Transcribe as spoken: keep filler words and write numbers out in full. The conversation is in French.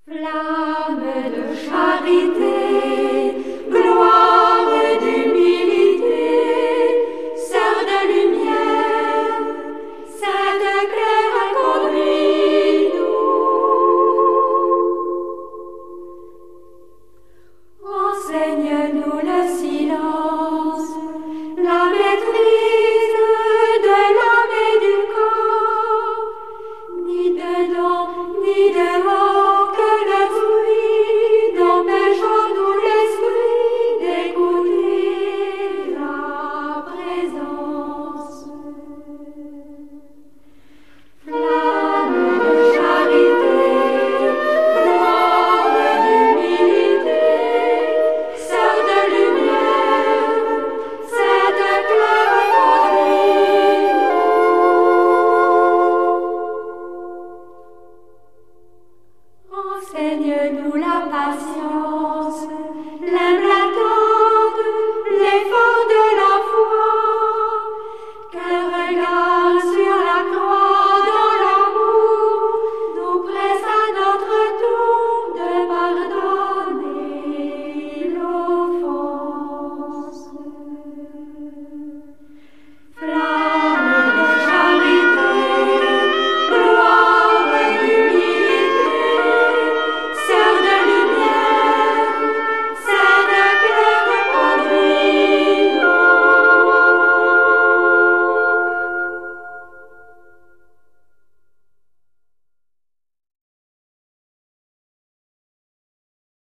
Flamme de charité, gloire d'humilité, sœur de lumière, sainte Claire, conduis-nous. Enseigne-nous le silence, la maîtrise de l'âme et du corps, ni dedans, ni dehors. Enseigne-nous la patience, l'humble attente.